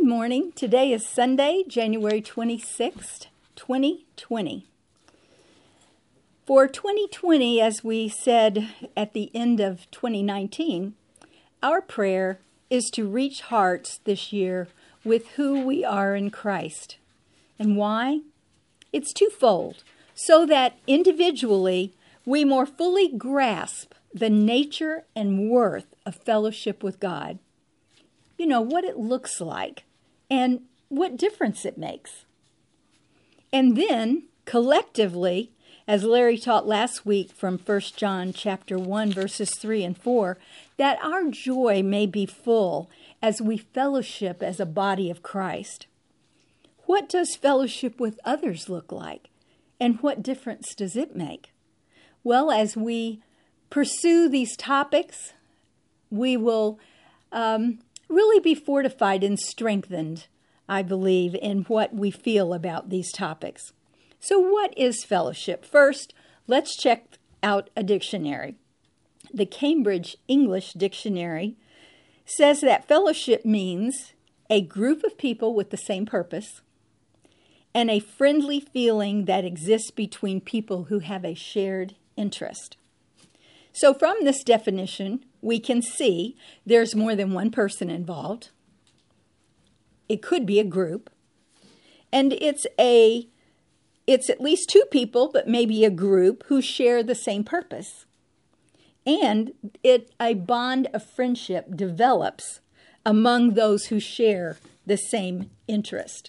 morning. Today is Sunday, January 26th, 2020. For 2020, as we said at the end of 2019, our prayer is to reach hearts this year with who we are in Christ. And why? It's twofold, so that individually we more fully grasp the nature and worth of fellowship with God. You know, what it looks like and what difference it makes. And then, collectively, as Larry taught last week from 1 John chapter 1, verses 3 and 4, that our joy may be full as we fellowship as a body of Christ. What does fellowship with others look like? And what difference does it make? Well, as we pursue these topics, we will really be fortified and strengthened, I believe, in what we feel about these topics. So what is fellowship? First, let's check out a dictionary. The Cambridge English Dictionary says that fellowship means a group of people with the same purpose and a friendly feeling that exists between people who have a shared interest. So from this definition, we can see there's more than one person involved. It could be a group. And it's at least two people, but maybe a group who share the same purpose. And a bond of friendship develops among those who share the same interest.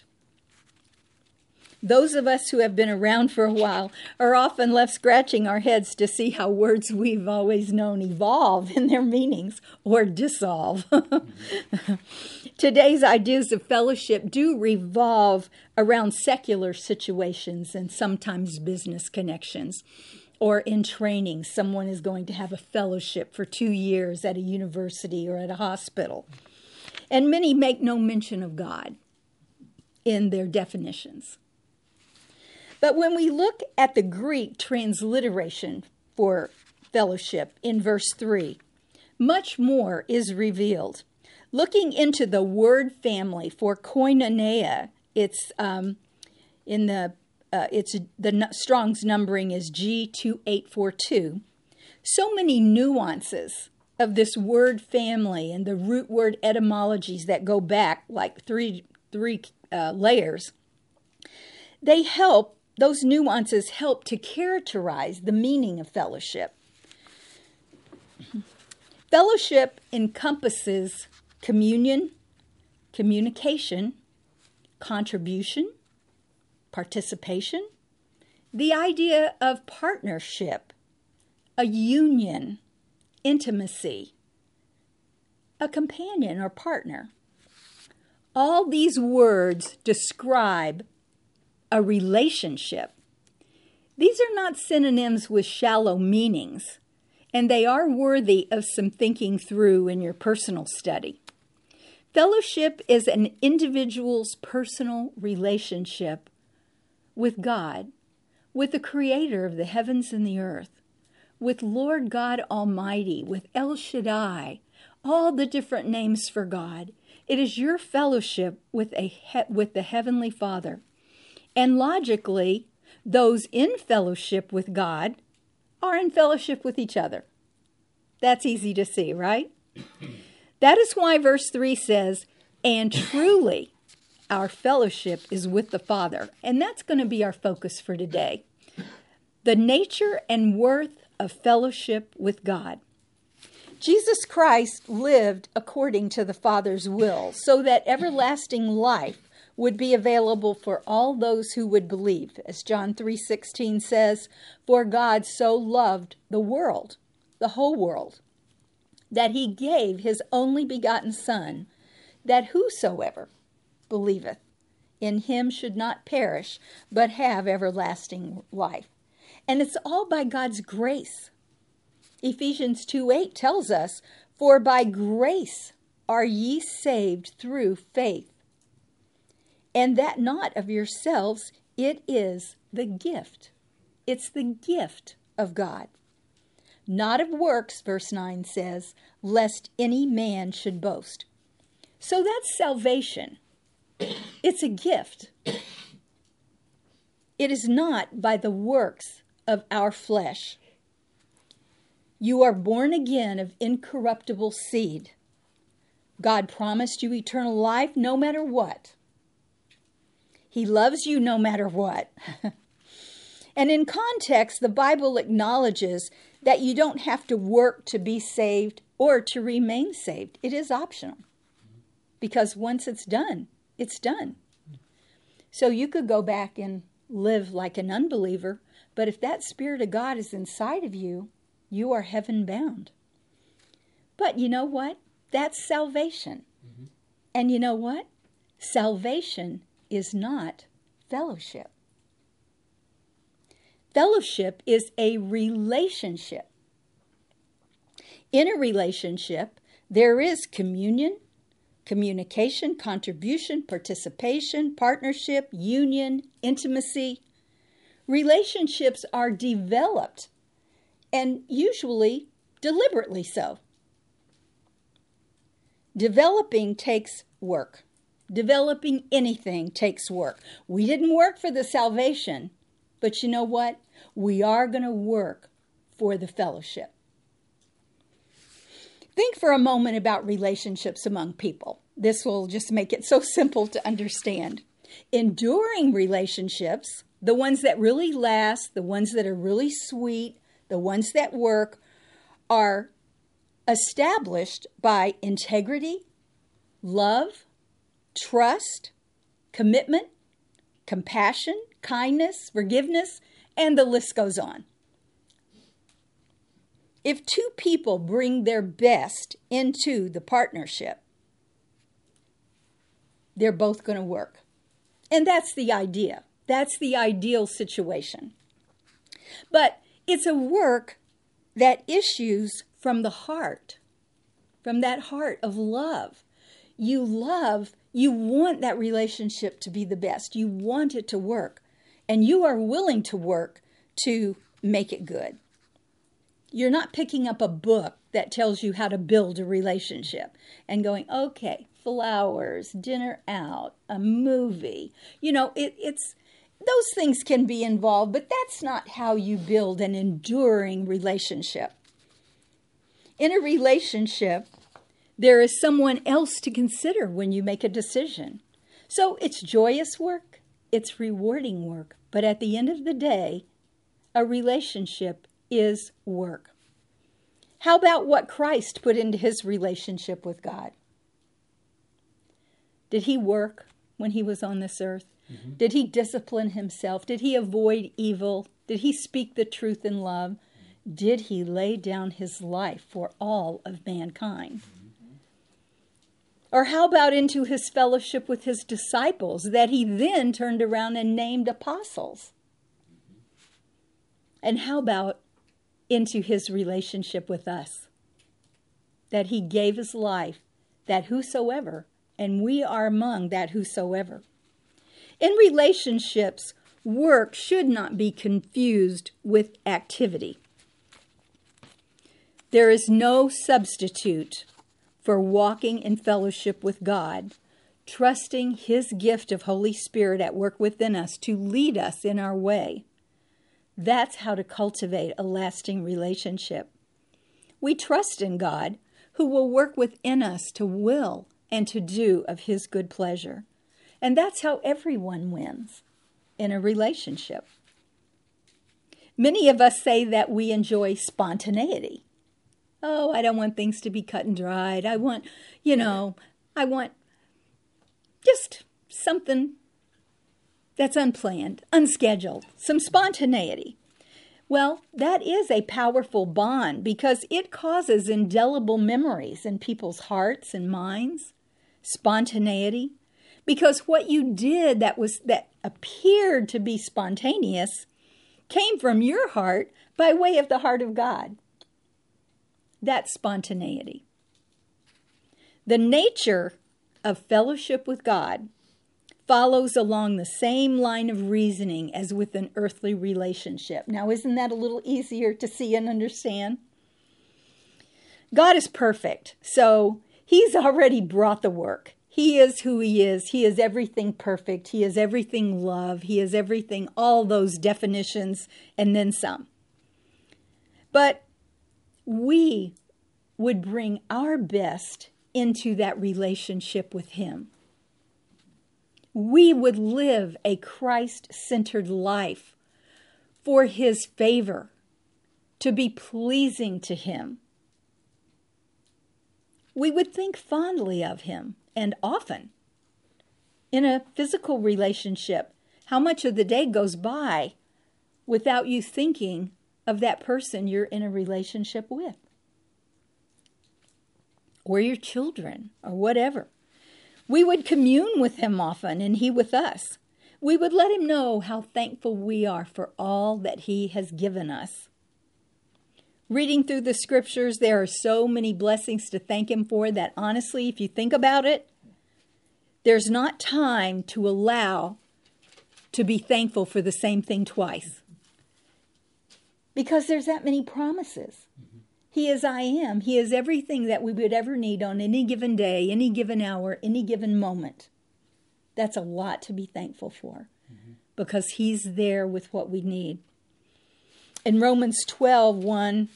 Those of us who have been around for a while are often left scratching our heads to see how words we've always known evolve in their meanings or dissolve. Today's ideas of fellowship do revolve around secular situations and sometimes business connections. Or in training, someone is going to have a fellowship for 2 years at a university or at a hospital. And many make no mention of God in their definitions. But when we look at the Greek transliteration for fellowship in verse 3, much more is revealed. Looking into the word family for koinonia, it's the Strong's numbering is G2842. So many nuances of this word family and the root word etymologies that go back like three layers. Those nuances help to characterize the meaning of fellowship. Fellowship encompasses communion, communication, contribution, participation, the idea of partnership, a union, intimacy, a companion or partner. All these words describe a relationship. These are not synonyms with shallow meanings, and they are worthy of some thinking through in your personal study. Fellowship is an individual's personal relationship with God, with the Creator of the heavens and the earth, with Lord God Almighty, with El Shaddai, all the different names for God. It is your fellowship with the Heavenly Father. And logically, those in fellowship with God are in fellowship with each other. That's easy to see, right? That is why verse 3 says, and truly our fellowship is with the Father. And that's going to be our focus for today. The nature and worth of fellowship with God. Jesus Christ lived according to the Father's will, so that everlasting life would be available for all those who would believe. As John 3:16 says, for God so loved the world, the whole world, that he gave his only begotten Son, that whosoever believeth in him should not perish, but have everlasting life. And it's all by God's grace. Ephesians 2:8 tells us, for by grace are ye saved through faith. And that not of yourselves, it is the gift. It's the gift of God. Not of works, verse 9 says, lest any man should boast. So that's salvation. It's a gift. It is not by the works of our flesh. You are born again of incorruptible seed. God promised you eternal life no matter what. He loves you no matter what. And in context, the Bible acknowledges that you don't have to work to be saved or to remain saved. It is optional. Because once it's done, it's done. So you could go back and live like an unbeliever, but if that Spirit of God is inside of you, you are heaven bound. But you know what? That's salvation. Mm-hmm. And you know what? Salvation is not fellowship. Fellowship is a relationship. In a relationship, there is communion, communication, contribution, participation, partnership, union, intimacy. Relationships are developed, and usually deliberately so. Developing takes work. Developing anything takes work. We didn't work for the salvation, but you know what? We are going to work for the fellowship. Think for a moment about relationships among people. This will just make it so simple to understand. Enduring relationships, the ones that really last, the ones that are really sweet, the ones that work, are established by integrity, love, trust, commitment, compassion, kindness, forgiveness, and the list goes on. If two people bring their best into the partnership, they're both going to work. And that's the idea. That's the ideal situation. But it's a work that issues from the heart, from that heart of love. You love, you want that relationship to be the best. You want it to work. And you are willing to work to make it good. You're not picking up a book that tells you how to build a relationship and going, okay, flowers, dinner out, a movie. You know, it's those things can be involved, but that's not how you build an enduring relationship. In a relationship, there is someone else to consider when you make a decision. So it's joyous work, it's rewarding work, but at the end of the day, a relationship is work. How about what Christ put into his relationship with God? Did he work when he was on this earth? Mm-hmm. Did he discipline himself? Did he avoid evil? Did he speak the truth in love? Did he lay down his life for all of mankind? Mm-hmm. Or how about into his fellowship with his disciples that he then turned around and named apostles? Mm-hmm. And how about into his relationship with us? That he gave his life, that whosoever, and we are among that whosoever. In relationships, work should not be confused with activity. There is no substitute for walking in fellowship with God, trusting his gift of Holy Spirit at work within us to lead us in our way. That's how to cultivate a lasting relationship. We trust in God, who will work within us to will and to do of his good pleasure. And that's how everyone wins in a relationship. Many of us say that we enjoy spontaneity. Oh, I don't want things to be cut and dried. I want just something that's unplanned, unscheduled, some spontaneity. Well, that is a powerful bond because it causes indelible memories in people's hearts and minds. Spontaneity. Because what you did that appeared to be spontaneous came from your heart by way of the heart of God. That's spontaneity. The nature of fellowship with God follows along the same line of reasoning as with an earthly relationship. Now, isn't that a little easier to see and understand? God is perfect, so he's already brought the work. He is who he is. He is everything perfect. He is everything love. He is everything, all those definitions, and then some. But we would bring our best into that relationship with him. We would live a Christ-centered life for his favor, to be pleasing to him. We would think fondly of him, and often. In a physical relationship, how much of the day goes by without you thinking of that person you're in a relationship with? Or your children, or whatever. We would commune with him often, and he with us. We would let him know how thankful we are for all that he has given us. Reading through the scriptures, there are so many blessings to thank him for that honestly, if you think about it, there's not time to allow to be thankful for the same thing twice. Because there's that many promises. He is I am. He is everything that we would ever need on any given day, any given hour, any given moment. That's a lot to be thankful for, because he's there with what we need. In Romans 12:1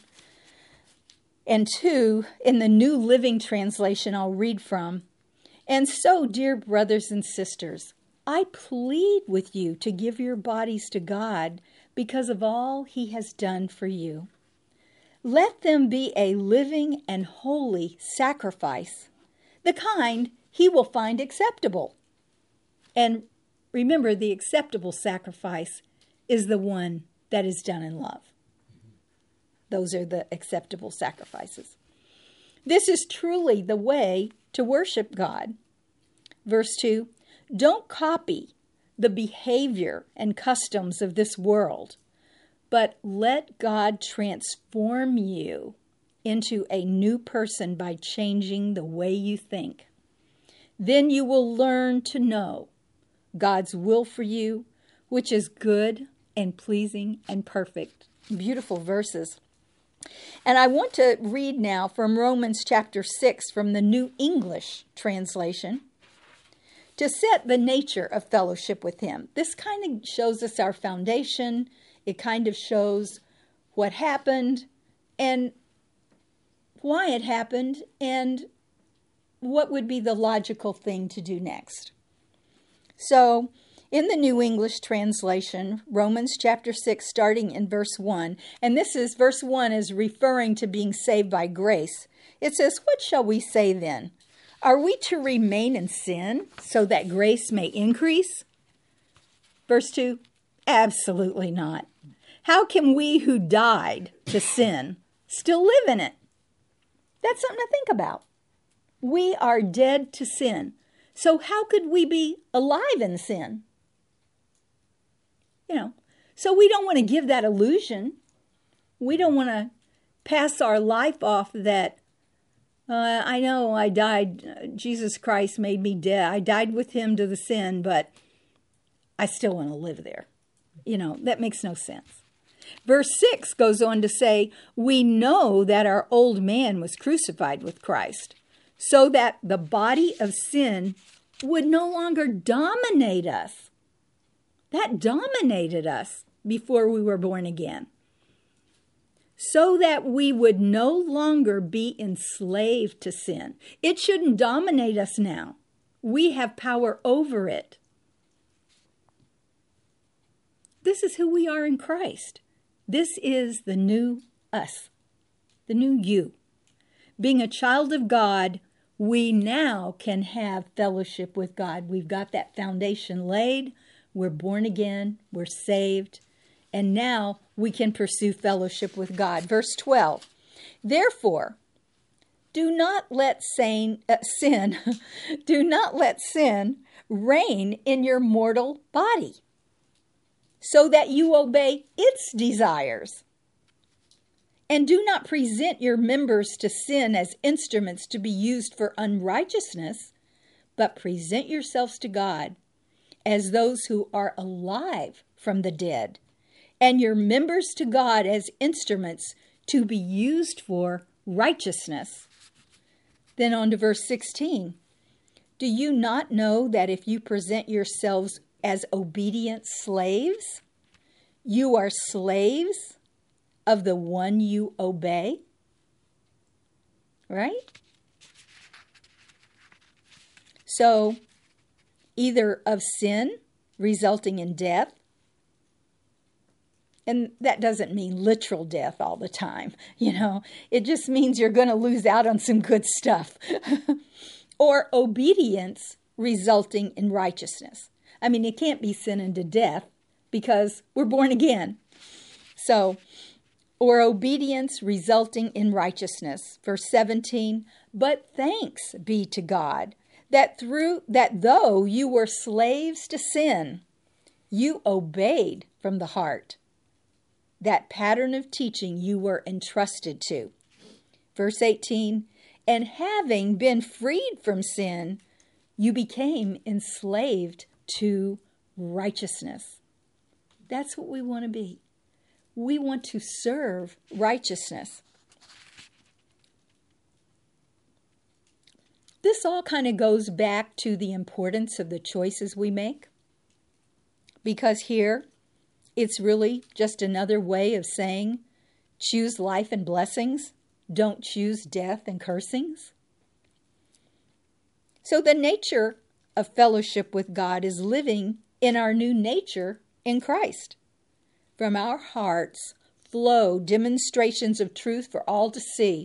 and 2, in the New Living Translation I'll read from, "And so, dear brothers and sisters, I plead with you to give your bodies to God because of all he has done for you. Let them be a living and holy sacrifice, the kind he will find acceptable." And remember, the acceptable sacrifice is the one that is done in love. Those are the acceptable sacrifices. This is truly the way to worship God. Verse 2, "Don't copy the behavior and customs of this world, but let God transform you into a new person by changing the way you think. Then you will learn to know God's will for you, which is good and pleasing and perfect." Beautiful verses. And I want to read now from Romans chapter 6 from the New English Translation to set the nature of fellowship with him. This kind of shows us our foundation. It kind of shows what happened and why it happened and what would be the logical thing to do next. So, in the New English Translation, Romans chapter 6, starting in verse 1, and verse 1 is referring to being saved by grace. It says, "What shall we say then? Are we to remain in sin so that grace may increase?" Verse 2, "Absolutely not. How can we who died to sin still live in it?" That's something to think about. We are dead to sin. So how could we be alive in sin? So we don't want to give that illusion. We don't want to pass our life off that, I know I died, Jesus Christ made me dead. I died with him to the sin, but I still want to live there. That makes no sense. Verse 6 goes on to say, "We know that our old man was crucified with Christ, so that the body of sin would no longer dominate us." That dominated us before we were born again. "So that we would no longer be enslaved to sin." It shouldn't dominate us now. We have power over it. This is who we are in Christ. This is the new us, the new you. Being a child of God, we now can have fellowship with God. We've got that foundation laid. We're born again. We're saved. And now we can pursue fellowship with God. Verse 12, "Therefore, do not let sin reign in your mortal body, so that you obey its desires. And do not present your members to sin as instruments to be used for unrighteousness, but present yourselves to God as those who are alive from the dead, and your members to God as instruments to be used for righteousness." Then on to verse 16. Do you not know that if you present yourselves as obedient slaves, you are slaves of the one you obey? Right? So, either of sin resulting in death, and that doesn't mean literal death all the time, it just means you're going to lose out on some good stuff. Or obedience resulting in righteousness. I mean, it can't be sin unto death because we're born again. So, or obedience resulting in righteousness. Verse 17, but thanks be to God that though you were slaves to sin, you obeyed from the heart that pattern of teaching you were entrusted to. Verse 18, and having been freed from sin, you became enslaved to righteousness. That's what we want to be. We want to serve righteousness. This all kind of goes back to the importance of the choices we make. Because here, it's really just another way of saying, choose life and blessings. Don't choose death and cursings. So the nature of fellowship with God is living in our new nature in Christ. From our hearts flow demonstrations of truth for all to see.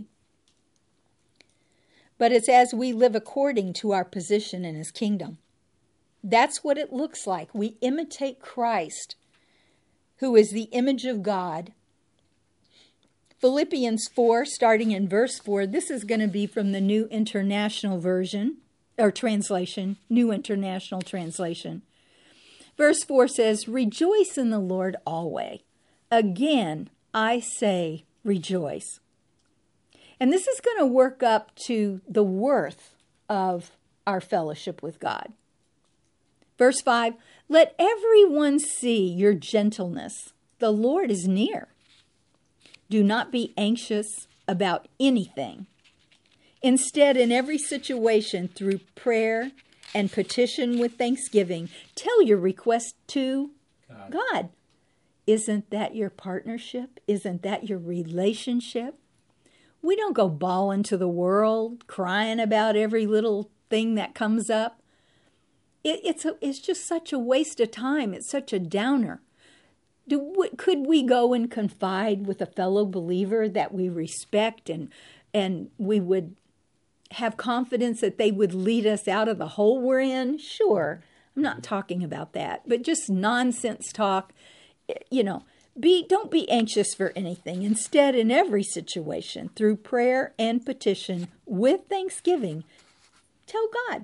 But it's as we live according to our position in His kingdom. That's what it looks like. We imitate Christ, who is the image of God. Philippians 4, starting in verse 4, this is going to be from the New International Version, or translation, New International Translation. Verse 4 says, rejoice in the Lord always. Again, I say rejoice. And this is going to work up to the worth of our fellowship with God. Verse 5, let everyone see your gentleness. The Lord is near. Do not be anxious about anything. Instead, in every situation, through prayer and petition with thanksgiving, tell your request to God. Isn't that your partnership? Isn't that your relationship? We don't go bawling to the world, crying about every little thing that comes up. It's just such a waste of time. It's such a downer. Could we go and confide with a fellow believer that we respect and we would have confidence that they would lead us out of the hole we're in? Sure. I'm not talking about that, but just nonsense talk. Don't be anxious for anything. Instead, in every situation, through prayer and petition with thanksgiving, tell God.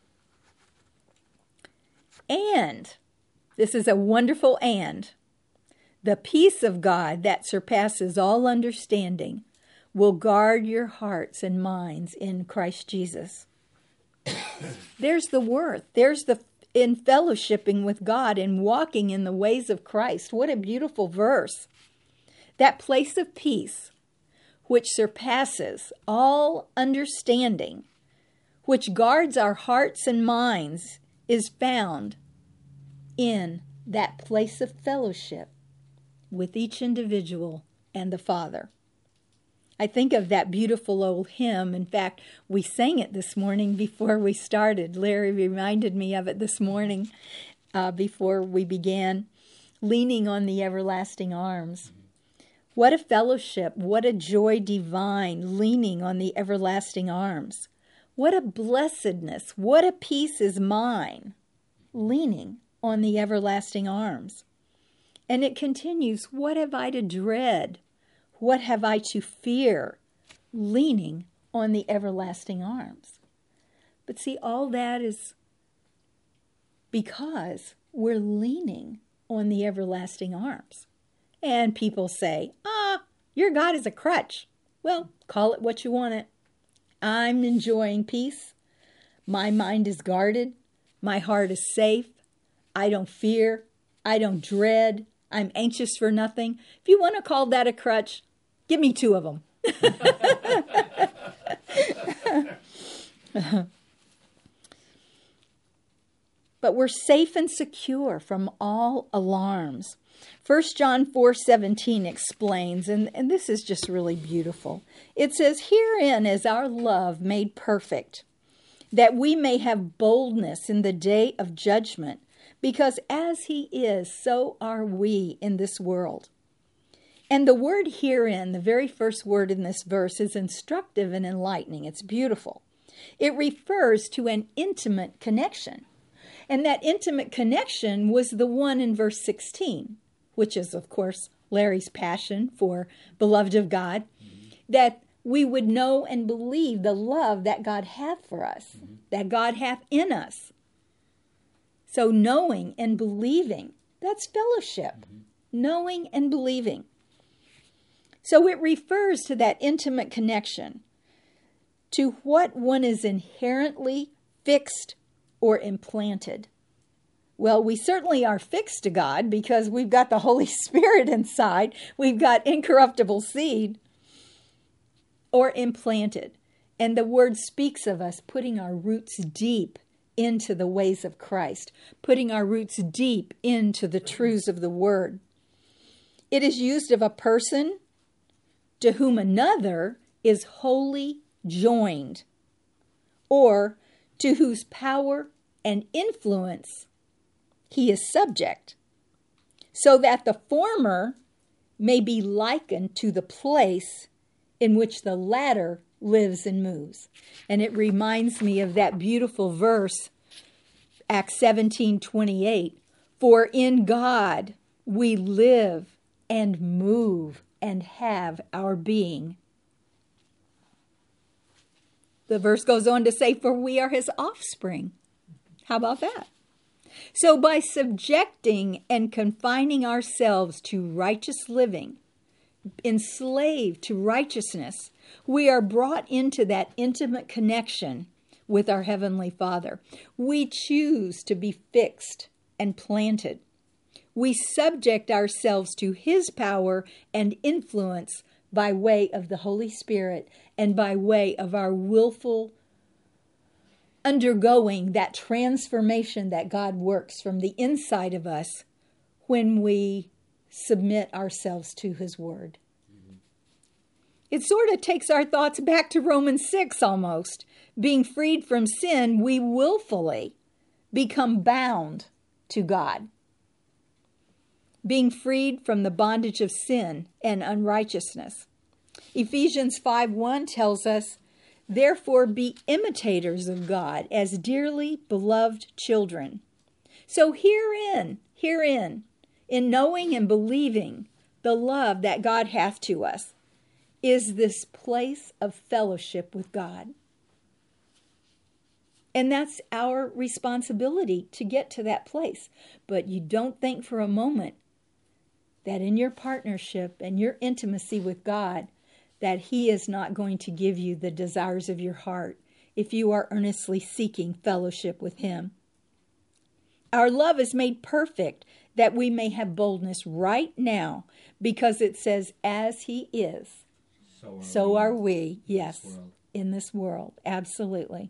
And, this is a wonderful and, the peace of God that surpasses all understanding will guard your hearts and minds in Christ Jesus. There's the worth. There's in fellowshipping with God and walking in the ways of Christ. What a beautiful verse. That place of peace, which surpasses all understanding, which guards our hearts and minds, is found in that place of fellowship with each individual and the Father. I think of that beautiful old hymn. In fact, we sang it this morning before we started. Larry reminded me of it this morning before we began. Leaning on the everlasting arms. What a fellowship, what a joy divine, leaning on the everlasting arms. What a blessedness, what a peace is mine, leaning on the everlasting arms. And it continues, what have I to dread? What have I to fear? Leaning on the everlasting arms. But see, all that is because we're leaning on the everlasting arms. And people say, your God is a crutch. Well, call it what you want it. I'm enjoying peace. My mind is guarded. My heart is safe. I don't fear. I don't dread. I'm anxious for nothing. If you want to call that a crutch, give me 2 of them. but we're safe and secure from all alarms. 1 John 4:17 explains, and this is just really beautiful. It says, "Herein is our love made perfect, that we may have boldness in the day of judgment, because as he is, so are we in this world." And the word herein, the very first word in this verse, is instructive and enlightening. It's beautiful. It refers to an intimate connection. And that intimate connection was the one in verse 16, which is, of course, Larry's passion for beloved of God, that we would know and believe the love that God hath for us, that God hath in us. So knowing and believing, that's fellowship. Knowing and believing. So it refers to that intimate connection, to what one is inherently fixed or implanted. Well, we certainly are fixed to God because we've got the Holy Spirit inside. We've got incorruptible seed, or implanted. And the word speaks of us putting our roots deep into the ways of Christ, putting our roots deep into the truths of the word. It is used of a person to whom another is wholly joined, or to whose power and influence he is subject, so that the former may be likened to the place in which the latter lives and moves. And it reminds me of that beautiful verse, Acts 17:28, "For in God we live and move and have our being." The verse goes on to say, "For we are his offspring." How about that? So by subjecting and confining ourselves to righteous living, enslaved to righteousness, we are brought into that intimate connection with our Heavenly Father. We choose to be fixed and planted. We subject ourselves to his power and influence by way of the Holy Spirit and by way of our willful undergoing that transformation that God works from the inside of us when we submit ourselves to his word. It sort of takes our thoughts back to Romans 6 almost. Being freed from sin, we willfully become bound to God. Being freed from the bondage of sin and unrighteousness. Ephesians 5:1 tells us, "Therefore be imitators of God as dearly beloved children." So herein, in knowing and believing the love that God hath to us, is this place of fellowship with God. And that's our responsibility to get to that place. But you don't think for a moment that in your partnership and your intimacy with God, that he is not going to give you the desires of your heart if you are earnestly seeking fellowship with him. Our love is made perfect that we may have boldness right now, because it says, "As he is, so are we." Yes, in this world. Absolutely.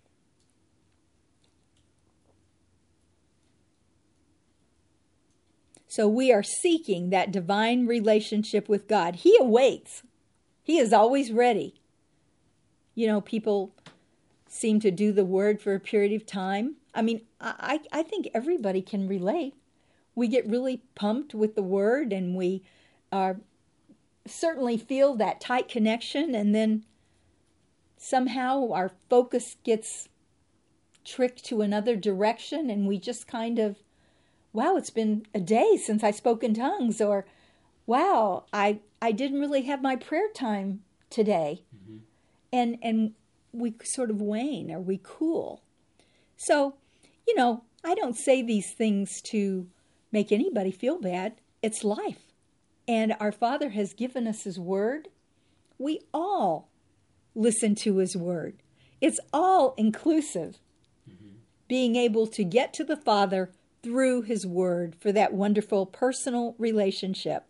So we are seeking that divine relationship with God. He awaits. He is always ready. You know, people seem to do the word for a period of time. I mean, I think everybody can relate. We get really pumped with the word, and we certainly feel that tight connection, and then somehow our focus gets tricked to another direction, and we just kind of, wow, it's been a day since I spoke in tongues, or wow, I didn't really have my prayer time today. And we sort of wane, or we cool. So, you know, I don't say these things to make anybody feel bad. It's life. And our Father has given us his word. We all listen to his word. It's all inclusive. Being able to get to the Father through his word for that wonderful personal relationship.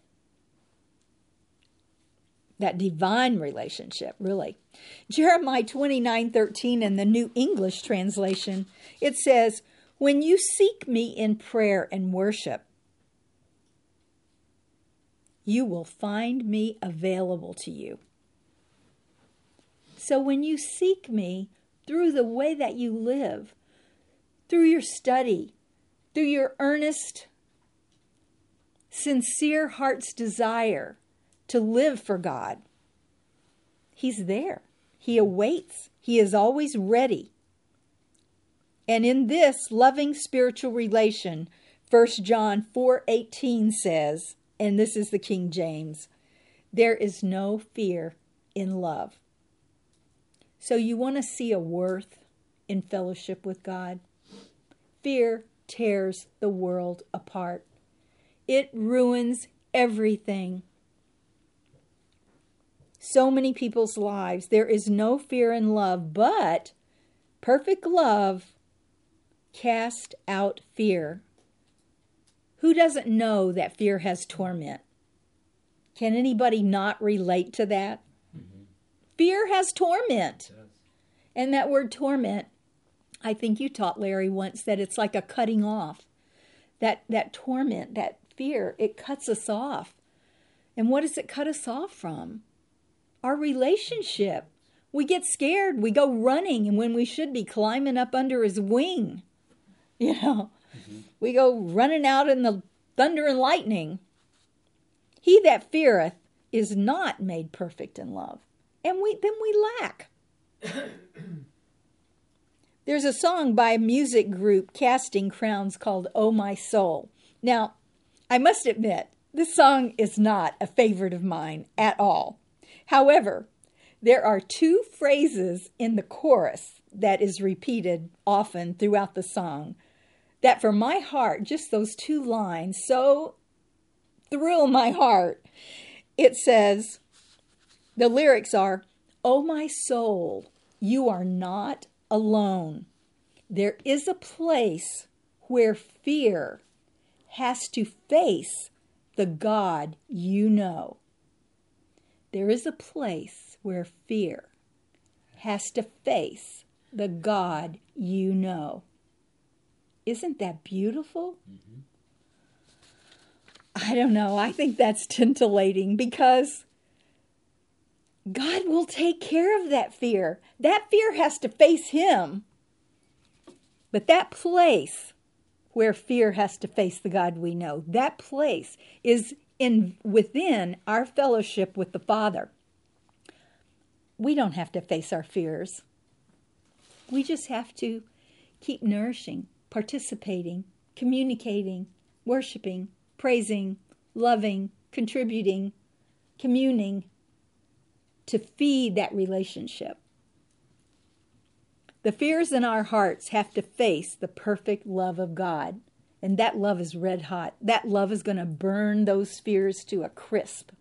That divine relationship, really. Jeremiah 29:13 in the New English translation, it says, When you seek me in prayer and worship, you will find me available to you. So when you seek me through the way that you live, through your study, through your earnest, sincere heart's desire to live for God, He's there. He awaits. He is always ready. And in this loving spiritual relation, 1 John 4:18 says, and this is the King James, there is no fear in love. So you want to see a worth in fellowship with God? Fear tears the world apart. It ruins everything. So many people's lives, there is no fear in love, but perfect love casts out fear. Who doesn't know that fear has torment? Can anybody not relate to that? Mm-hmm. Fear has torment. Yes. And that word torment, I think you taught Larry once that it's like a cutting off. That torment, that fear, it cuts us off. And what does it cut us off from? Our relationship. We get scared. We go running, and when we should be climbing up under his wing, we go running out in the thunder and lightning. He that feareth is not made perfect in love. And then we lack. There's a song by a music group, Casting Crowns, called Oh My Soul. Now, I must admit, this song is not a favorite of mine at all. However, there are two phrases in the chorus that is repeated often throughout the song that for my heart, just those two lines, so thrill my heart. It says, the lyrics are, "Oh my soul, you are not alone. There is a place where fear has to face the God you know." There is a place where fear has to face the God you know. Isn't that beautiful? Mm-hmm. I don't know. I think that's titillating because God will take care of that fear. That fear has to face Him. But that place where fear has to face the God we know, that place is within our fellowship with the Father. We don't have to face our fears. We just have to keep nourishing, participating, communicating, worshiping, praising, loving, contributing, communing to feed that relationship. The fears in our hearts have to face the perfect love of God. And that love is red hot. That love is going to burn those fears to a crisp.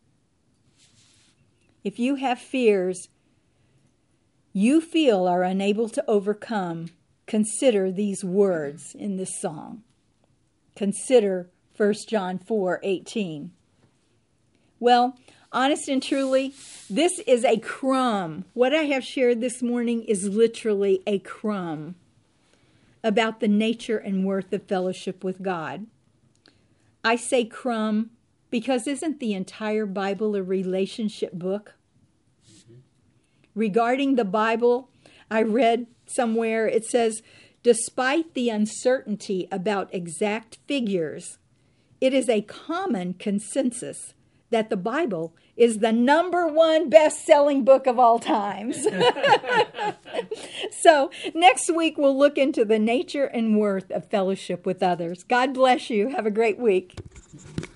If you have fears you feel are unable to overcome, consider these words in this song. Consider 1 John 4:18. Well, honest and truly, this is a crumb. What I have shared this morning is literally a crumb about the nature and worth of fellowship with God. I say crumb because isn't the entire Bible a relationship book? Mm-hmm. Regarding the Bible, I read somewhere it says, despite the uncertainty about exact figures, it is a common consensus that the Bible is the #1 best-selling book of all times. So next week we'll look into the nature and worth of fellowship with others. God bless you. Have a great week.